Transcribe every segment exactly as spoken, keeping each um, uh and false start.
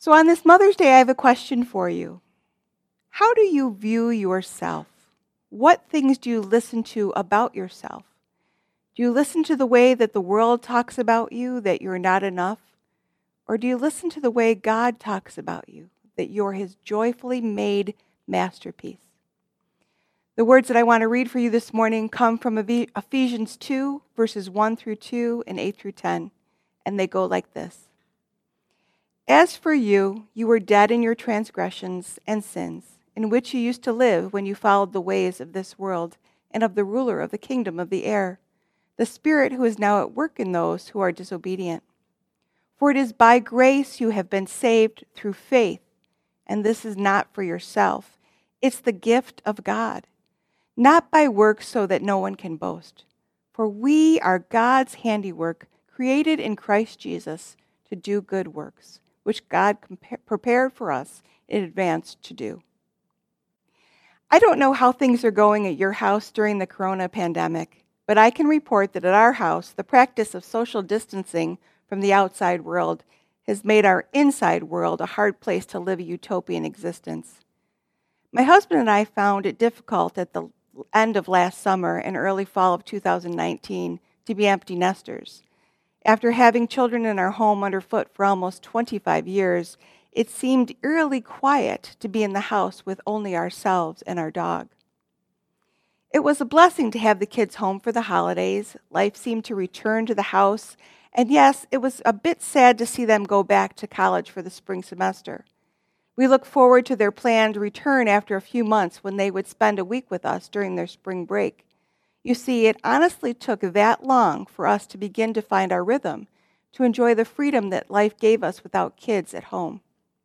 So on this Mother's Day, I have a question for you. How do you view yourself? What things do you listen to about yourself? Do you listen to the way that the world talks about you, that you're not enough? Or do you listen to the way God talks about you, that you're his joyfully made masterpiece? The words that I want to read for you this morning come from Ephesians two, verses one through two and eight through ten, and they go like this. As for you, you were dead in your transgressions and sins, in which you used to live when you followed the ways of this world and of the ruler of the kingdom of the air, the Spirit who is now at work in those who are disobedient. For it is by grace you have been saved through faith, and this is not for yourself. It's the gift of God, not by works so that no one can boast. For we are God's handiwork, created in Christ Jesus to do good works, which God compa- prepared for us in advance to do. I don't know how things are going at your house during the corona pandemic, but I can report that at our house, the practice of social distancing from the outside world has made our inside world a hard place to live a utopian existence. My husband and I found it difficult at the end of last summer and early fall of two thousand nineteen to be empty nesters. After having children in our home underfoot for almost twenty-five years, it seemed eerily quiet to be in the house with only ourselves and our dog. It was a blessing to have the kids home for the holidays. Life seemed to return to the house. And yes, it was a bit sad to see them go back to college for the spring semester. We look forward to their planned return after a few months when they would spend a week with us during their spring break. You see, it honestly took that long for us to begin to find our rhythm, to enjoy the freedom that life gave us without kids at home.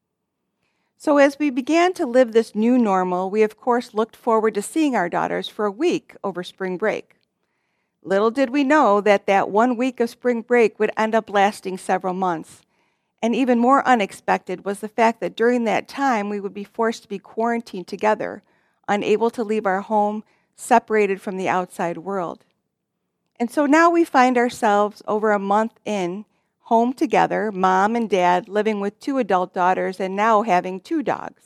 So as we began to live this new normal, we of course looked forward to seeing our daughters for a week over spring break. Little did we know that that one week of spring break would end up lasting several months. And even more unexpected was the fact that during that time we would be forced to be quarantined together, unable to leave our home, separated from the outside world. And so now we find ourselves over a month in, home together, mom and dad living with two adult daughters and now having two dogs.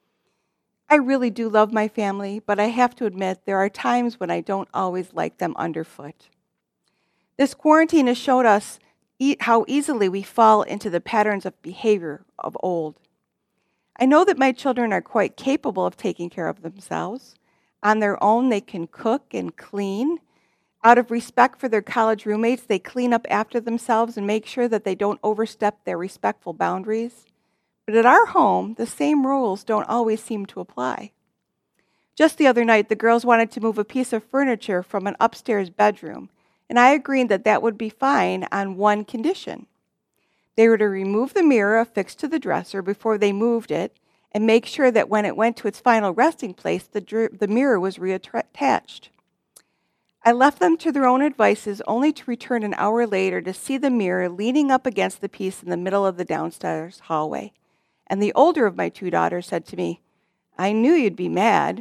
I really do love my family, but I have to admit there are times when I don't always like them underfoot. This quarantine has showed us e- how easily we fall into the patterns of behavior of old. I know that my children are quite capable of taking care of themselves. On their own, they can cook and clean. Out of respect for their college roommates, they clean up after themselves and make sure that they don't overstep their respectful boundaries. But at our home, the same rules don't always seem to apply. Just the other night, the girls wanted to move a piece of furniture from an upstairs bedroom, and I agreed that that would be fine on one condition. They were to remove the mirror affixed to the dresser before they moved it and make sure that when it went to its final resting place, the, dr- the mirror was reattached. I left them to their own devices only to return an hour later to see the mirror leaning up against the piece in the middle of the downstairs hallway. And the older of my two daughters said to me, "I knew you'd be mad."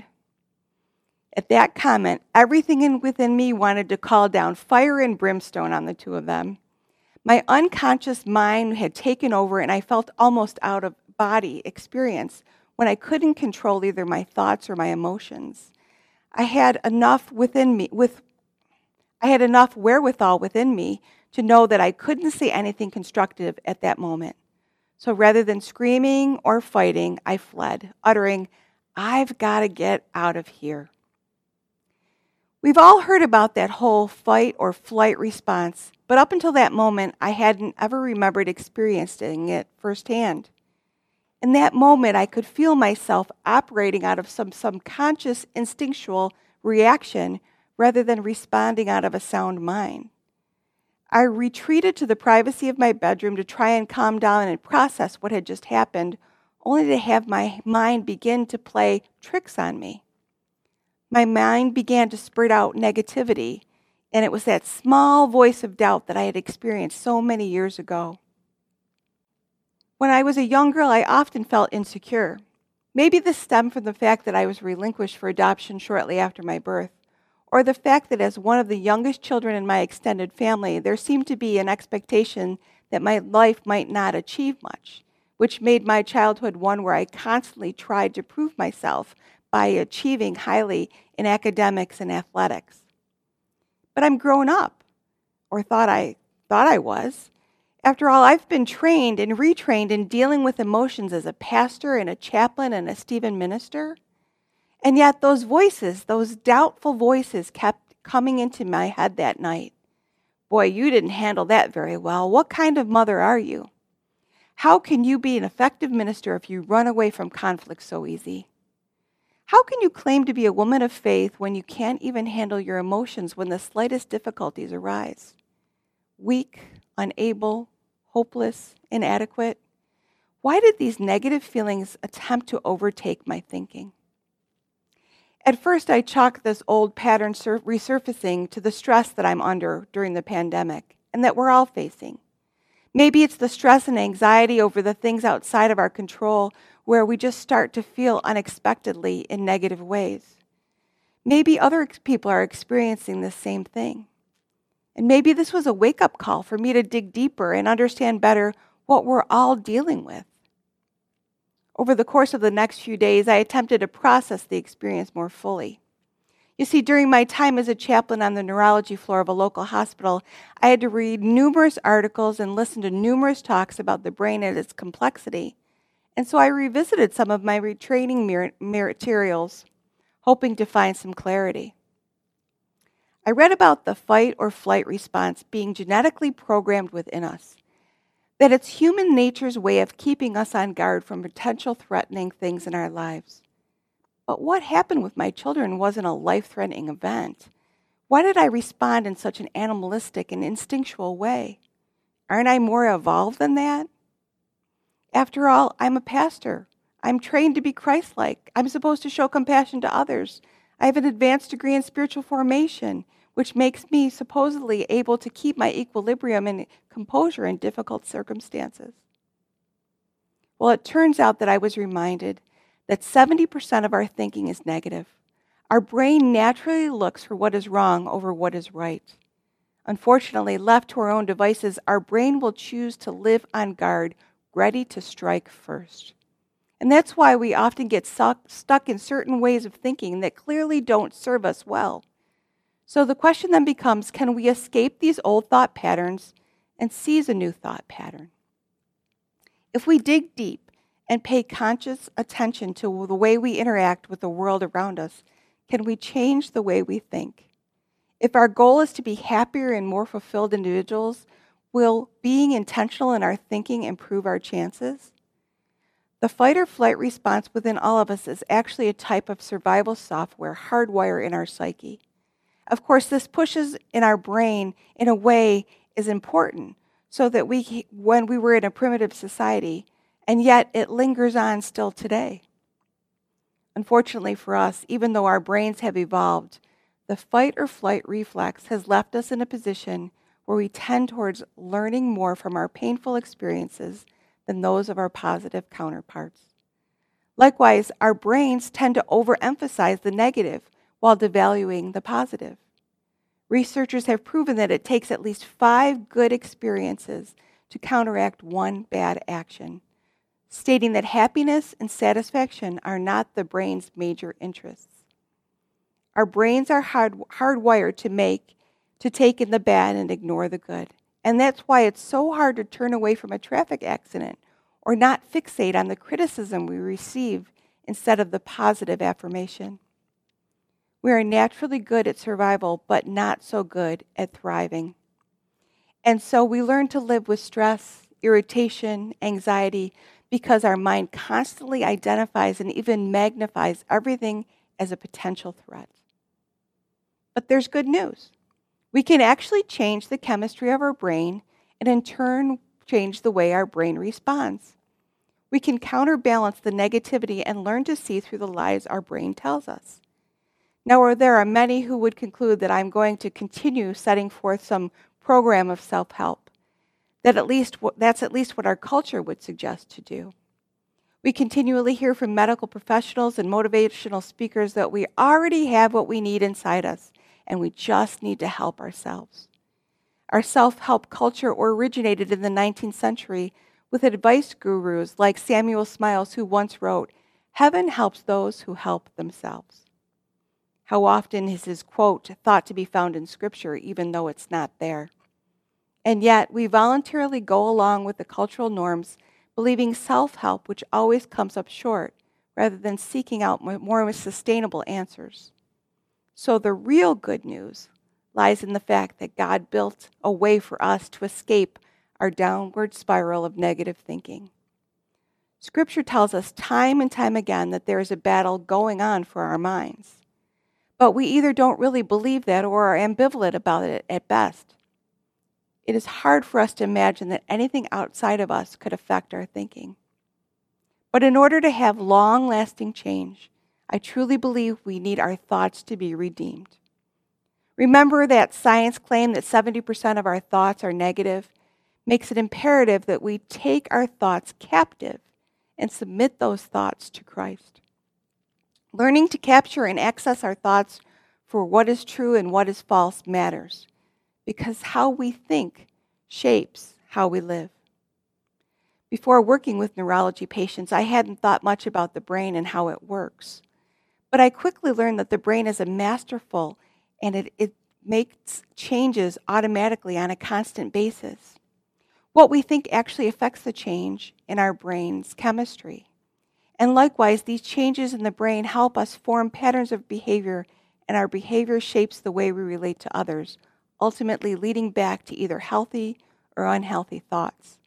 At that comment, everything in, within me wanted to call down fire and brimstone on the two of them. My unconscious mind had taken over, and I felt almost out of body experience when I couldn't control either my thoughts or my emotions. I had enough within me, with I had enough wherewithal within me to know that I couldn't say anything constructive at that moment. So rather than screaming or fighting, I fled, uttering, "I've got to get out of here." We've all heard about that whole fight or flight response, but up until that moment, I hadn't ever remembered experiencing it firsthand. In that moment, I could feel myself operating out of some subconscious instinctual reaction rather than responding out of a sound mind. I retreated to the privacy of my bedroom to try and calm down and process what had just happened, only to have my mind begin to play tricks on me. My mind began to spurt out negativity, and it was that small voice of doubt that I had experienced so many years ago. When I was a young girl, I often felt insecure. Maybe this stemmed from the fact that I was relinquished for adoption shortly after my birth, or the fact that as one of the youngest children in my extended family, there seemed to be an expectation that my life might not achieve much, which made my childhood one where I constantly tried to prove myself by achieving highly in academics and athletics. But I'm grown up, or thought I thought I was. After all, I've been trained and retrained in dealing with emotions as a pastor and a chaplain and a Stephen minister. And yet those voices, those doubtful voices kept coming into my head that night. Boy, you didn't handle that very well. What kind of mother are you? How can you be an effective minister if you run away from conflict so easy? How can you claim to be a woman of faith when you can't even handle your emotions when the slightest difficulties arise? Weak, unable, hopeless, inadequate. Why did these negative feelings attempt to overtake my thinking? At first, I chalked this old pattern sur- resurfacing to the stress that I'm under during the pandemic and that we're all facing. Maybe it's the stress and anxiety over the things outside of our control where we just start to feel unexpectedly in negative ways. Maybe other ex- people are experiencing the same thing. And maybe this was a wake-up call for me to dig deeper and understand better what we're all dealing with. Over the course of the next few days, I attempted to process the experience more fully. You see, during my time as a chaplain on the neurology floor of a local hospital, I had to read numerous articles and listen to numerous talks about the brain and its complexity. And so I revisited some of my retraining materials, hoping to find some clarity. I read about the fight or flight response being genetically programmed within us, that it's human nature's way of keeping us on guard from potential threatening things in our lives. But what happened with my children wasn't a life-threatening event. Why did I respond in such an animalistic and instinctual way? Aren't I more evolved than that? After all, I'm a pastor. I'm trained to be Christ-like. I'm supposed to show compassion to others. I have an advanced degree in spiritual formation, which makes me supposedly able to keep my equilibrium and composure in difficult circumstances. Well, it turns out that I was reminded that seventy percent of our thinking is negative. Our brain naturally looks for what is wrong over what is right. Unfortunately, left to our own devices, our brain will choose to live on guard, ready to strike first. And that's why we often get stuck, stuck in certain ways of thinking that clearly don't serve us well. So the question then becomes, can we escape these old thought patterns and seize a new thought pattern? If we dig deep and pay conscious attention to the way we interact with the world around us, can we change the way we think? If our goal is to be happier and more fulfilled individuals, will being intentional in our thinking improve our chances? The fight or flight response within all of us is actually a type of survival software hardwired in our psyche. Of course, this pushes in our brain in a way is important so that we, when we were in a primitive society, and yet it lingers on still today. Unfortunately for us, even though our brains have evolved, the fight or flight reflex has left us in a position where we tend towards learning more from our painful experiences than those of our positive counterparts. Likewise, our brains tend to overemphasize the negative while devaluing the positive. Researchers have proven that it takes at least five good experiences to counteract one bad action, stating that happiness and satisfaction are not the brain's major interests. Our brains are hard, hardwired to make, to take in the bad and ignore the good. And that's why it's so hard to turn away from a traffic accident or not fixate on the criticism we receive instead of the positive affirmation. We are naturally good at survival, but not so good at thriving. And so we learn to live with stress, irritation, anxiety, because our mind constantly identifies and even magnifies everything as a potential threat. But there's good news. We can actually change the chemistry of our brain and in turn change the way our brain responds. We can counterbalance the negativity and learn to see through the lies our brain tells us. Now, there are many who would conclude that I'm going to continue setting forth some program of self-help. That at least that's at least what our culture would suggest to do. We continually hear from medical professionals and motivational speakers that we already have what we need inside us, and we just need to help ourselves. Our self-help culture originated in the nineteenth century with advice gurus like Samuel Smiles, who once wrote, "Heaven helps those who help themselves." How often is his quote thought to be found in Scripture, even though it's not there? And yet, we voluntarily go along with the cultural norms, believing self-help, which always comes up short, rather than seeking out more sustainable answers. So the real good news lies in the fact that God built a way for us to escape our downward spiral of negative thinking. Scripture tells us time and time again that there is a battle going on for our minds. But we either don't really believe that or are ambivalent about it at best. It is hard for us to imagine that anything outside of us could affect our thinking. But in order to have long-lasting change, I truly believe we need our thoughts to be redeemed. Remember that science claim that seventy percent of our thoughts are negative makes it imperative that we take our thoughts captive and submit those thoughts to Christ. Learning to capture and access our thoughts for what is true and what is false matters, because how we think shapes how we live. Before working with neurology patients, I hadn't thought much about the brain and how it works. But I quickly learned that the brain is a masterful and it, it makes changes automatically on a constant basis. What we think actually affects the change in our brain's chemistry. And likewise, these changes in the brain help us form patterns of behavior, and our behavior shapes the way we relate to others, ultimately leading back to either healthy or unhealthy thoughts.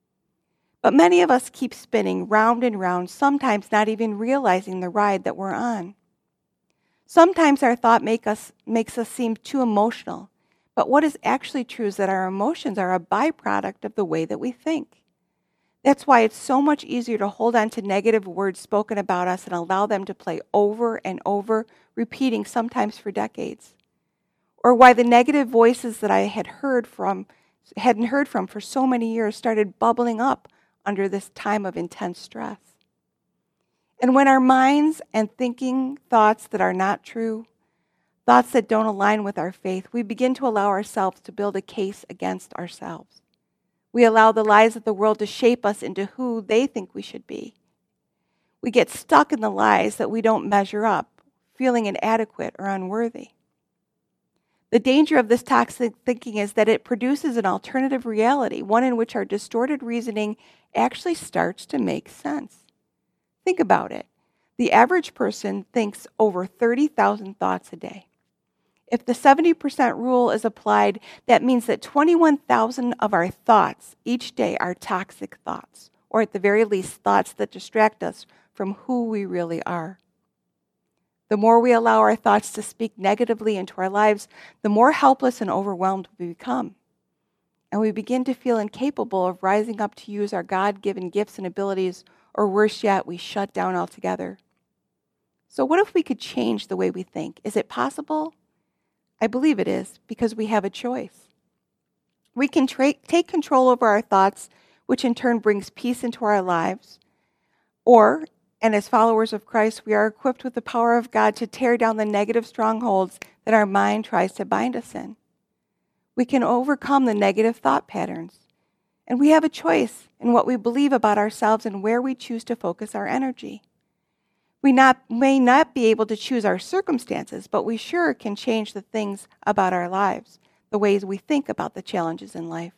But many of us keep spinning round and round, sometimes not even realizing the ride that we're on. Sometimes our thought make us, makes us seem too emotional, but what is actually true is that our emotions are a byproduct of the way that we think. That's why it's so much easier to hold on to negative words spoken about us and allow them to play over and over, repeating sometimes for decades. Or why the negative voices that I had heard from, hadn't heard from for so many years started bubbling up under this time of intense stress. And when our minds and thinking thoughts that are not true, thoughts that don't align with our faith, we begin to allow ourselves to build a case against ourselves. We allow the lies of the world to shape us into who they think we should be. We get stuck in the lies that we don't measure up, feeling inadequate or unworthy. The danger of this toxic thinking is that it produces an alternative reality, one in which our distorted reasoning actually starts to make sense. Think about it. The average person thinks over thirty thousand thoughts a day. If the seventy percent rule is applied, that means that twenty-one thousand of our thoughts each day are toxic thoughts, or at the very least, thoughts that distract us from who we really are. The more we allow our thoughts to speak negatively into our lives, the more helpless and overwhelmed we become. And we begin to feel incapable of rising up to use our God-given gifts and abilities, or worse yet, we shut down altogether. So what if we could change the way we think? Is it possible? I believe it is, because we have a choice. We can tra- take control over our thoughts, which in turn brings peace into our lives. Or, and as followers of Christ, we are equipped with the power of God to tear down the negative strongholds that our mind tries to bind us in. We can overcome the negative thought patterns. And we have a choice in what we believe about ourselves and where we choose to focus our energy. We not, may not be able to choose our circumstances, but we sure can change the things about our lives, the ways we think about the challenges in life.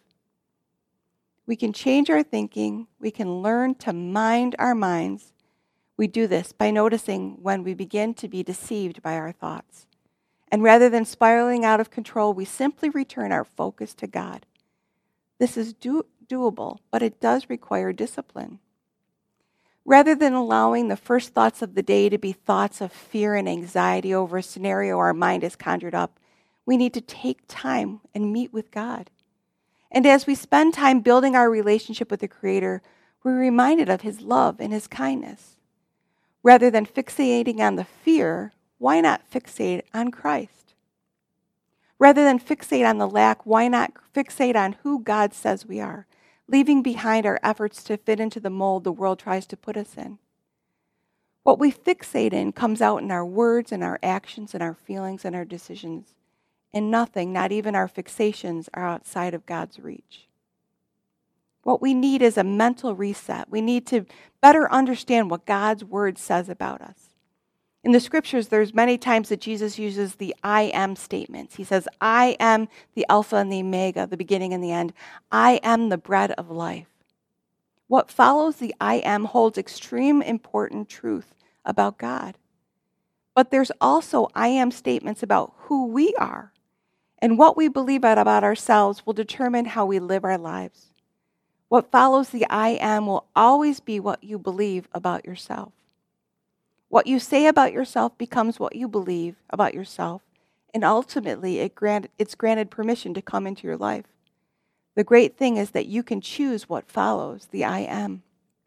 We can change our thinking. We can learn to mind our minds. We do this by noticing when we begin to be deceived by our thoughts. And rather than spiraling out of control, we simply return our focus to God. This is do- doable, but it does require discipline. Rather than allowing the first thoughts of the day to be thoughts of fear and anxiety over a scenario our mind has conjured up, we need to take time and meet with God. And as we spend time building our relationship with the Creator, we're reminded of His love and His kindness. Rather than fixating on the fear, why not fixate on Christ? Rather than fixate on the lack, why not fixate on who God says we are, leaving behind our efforts to fit into the mold the world tries to put us in? What we fixate in comes out in our words and our actions and our feelings and our decisions. And nothing, not even our fixations, are outside of God's reach. What we need is a mental reset. We need to better understand what God's word says about us. In the scriptures, there's many times that Jesus uses the I am statements. He says, I am the Alpha and the Omega, the beginning and the end. I am the bread of life. What follows the I am holds extreme important truth about God. But there's also I am statements about who we are, and what we believe about ourselves will determine how we live our lives. What follows the I am will always be what you believe about yourself. What you say about yourself becomes what you believe about yourself, and ultimately it grant, it's granted permission to come into your life. The great thing is that you can choose what follows the I am.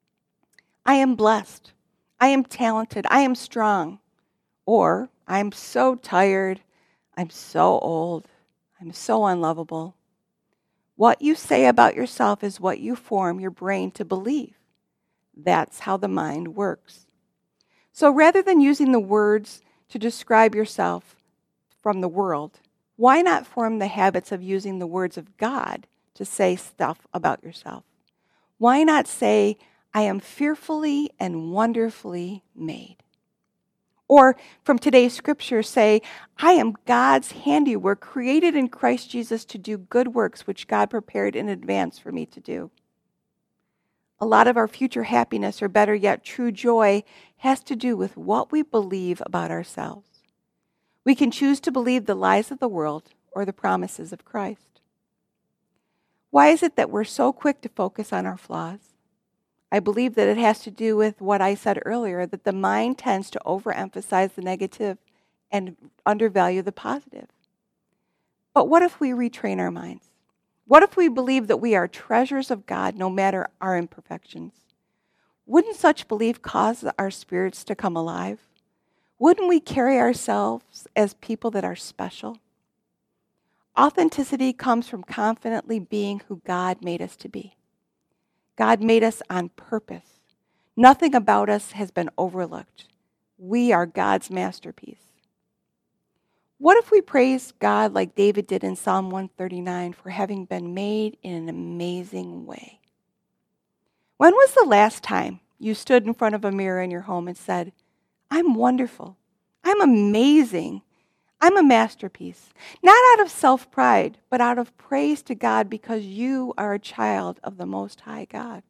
I am blessed. I am talented. I am strong. Or, I'm so tired. I'm so old. I'm so unlovable. What you say about yourself is what you form your brain to believe. That's how the mind works. So rather than using the words to describe yourself from the world, why not form the habits of using the words of God to say stuff about yourself? Why not say, I am fearfully and wonderfully made? Or from today's scripture, say, I am God's handiwork, created in Christ Jesus to do good works which God prepared in advance for me to do. A lot of our future happiness, or better yet, true joy, has to do with what we believe about ourselves. We can choose to believe the lies of the world or the promises of Christ. Why is it that we're so quick to focus on our flaws? I believe that it has to do with what I said earlier, that the mind tends to overemphasize the negative and undervalue the positive. But what if we retrain our minds? What if we believe that we are treasures of God no matter our imperfections? Wouldn't such belief cause our spirits to come alive? Wouldn't we carry ourselves as people that are special? Authenticity comes from confidently being who God made us to be. God made us on purpose. Nothing about us has been overlooked. We are God's masterpiece. What if we praise God like David did in Psalm one thirty-nine for having been made in an amazing way? When was the last time you stood in front of a mirror in your home and said, I'm wonderful, I'm amazing, I'm a masterpiece? Not out of self-pride, but out of praise to God because you are a child of the Most High God.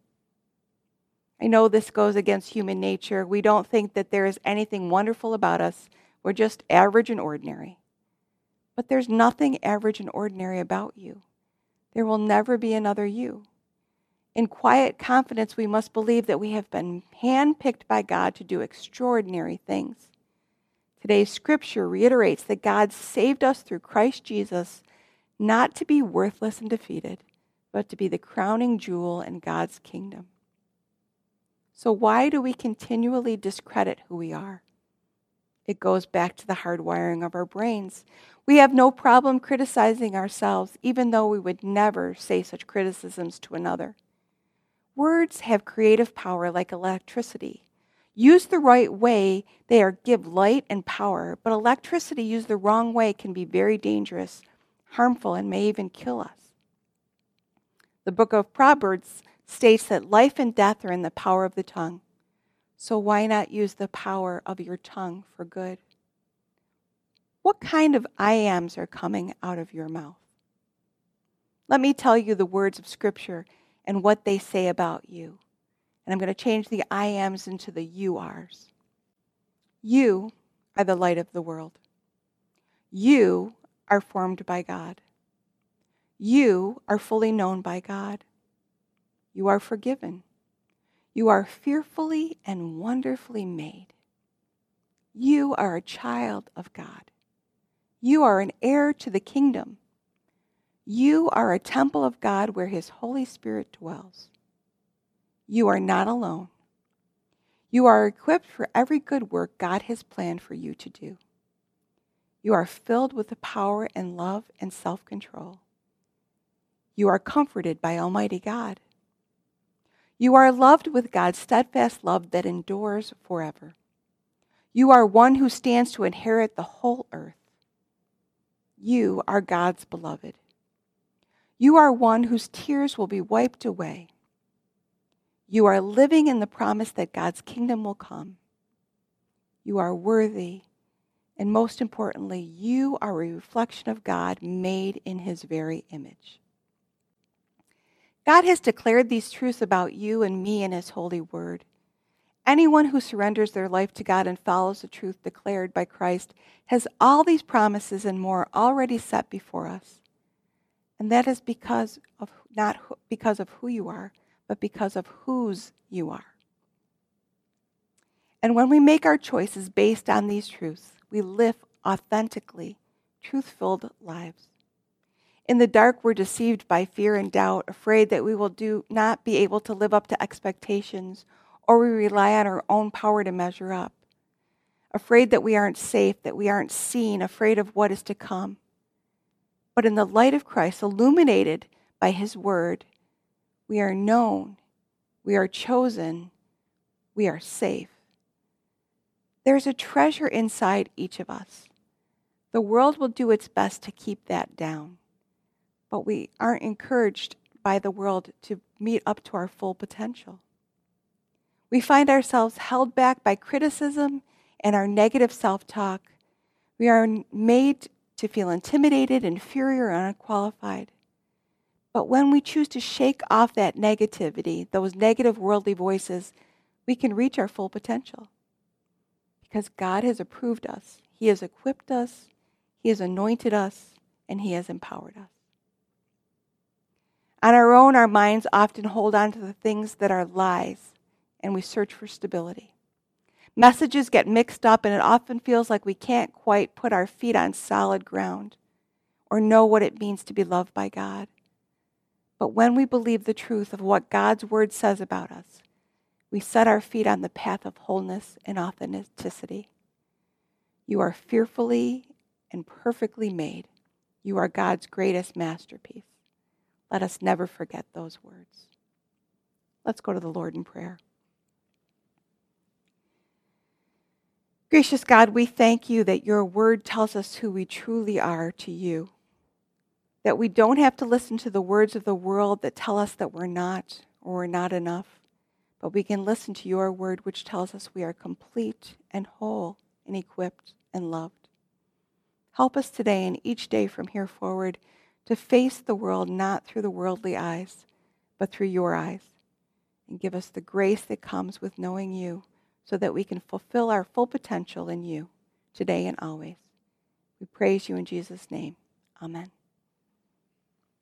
I know this goes against human nature. We don't think that there is anything wonderful about us. We're just average and ordinary. But there's nothing average and ordinary about you. There will never be another you. In quiet confidence, we must believe that we have been handpicked by God to do extraordinary things. Today's scripture reiterates that God saved us through Christ Jesus, not to be worthless and defeated, but to be the crowning jewel in God's kingdom. So why do we continually discredit who we are? It goes back to the hardwiring of our brains. We have no problem criticizing ourselves, even though we would never say such criticisms to another. Words have creative power like electricity. Used the right way, they are give light and power, but electricity used the wrong way can be very dangerous, harmful, and may even kill us. The book of Proverbs states that life and death are in the power of the tongue. So why not use the power of your tongue for good? What kind of I ams are coming out of your mouth? Let me tell you the words of Scripture and what they say about you. And I'm going to change the I ams into the you ares. You are the light of the world. You are formed by God. You are fully known by God. You are forgiven. You are fearfully and wonderfully made. You are a child of God. You are an heir to the kingdom. You are a temple of God where His Holy Spirit dwells. You are not alone. You are equipped for every good work God has planned for you to do. You are filled with the power and love and self-control. You are comforted by Almighty God. You are loved with God's steadfast love that endures forever. You are one who stands to inherit the whole earth. You are God's beloved. You are one whose tears will be wiped away. You are living in the promise that God's kingdom will come. You are worthy, and most importantly, you are a reflection of God made in his very image. God has declared these truths about you and me in his holy word. Anyone who surrenders their life to God and follows the truth declared by Christ has all these promises and more already set before us. And that is because of not because of who you are, but because of whose you are. And when we make our choices based on these truths, we live authentically, truth-filled lives. In the dark, we're deceived by fear and doubt, afraid that we will do not be able to live up to expectations, or we rely on our own power to measure up. Afraid that we aren't safe, that we aren't seen, afraid of what is to come. But in the light of Christ, illuminated by his word, we are known, we are chosen, we are safe. There's a treasure inside each of us. The world will do its best to keep that down, but we aren't encouraged by the world to meet up to our full potential. We find ourselves held back by criticism and our negative self-talk. We are made to feel intimidated, inferior, and unqualified. But when we choose to shake off that negativity, those negative worldly voices, we can reach our full potential. Because God has approved us, he has equipped us, he has anointed us, and he has empowered us. On our own, our minds often hold on to the things that are lies, and we search for stability. Messages get mixed up, and it often feels like we can't quite put our feet on solid ground or know what it means to be loved by God. But when we believe the truth of what God's word says about us, we set our feet on the path of wholeness and authenticity. You are fearfully and perfectly made. You are God's greatest masterpiece. Let us never forget those words. Let's go to the Lord in prayer. Gracious God, we thank you that your word tells us who we truly are to you, that we don't have to listen to the words of the world that tell us that we're not or we're not enough, but we can listen to your word which tells us we are complete and whole and equipped and loved. Help us today and each day from here forward to face the world not through the worldly eyes, but through your eyes, and give us the grace that comes with knowing you, so that we can fulfill our full potential in you today and always. We praise you in Jesus' name. Amen.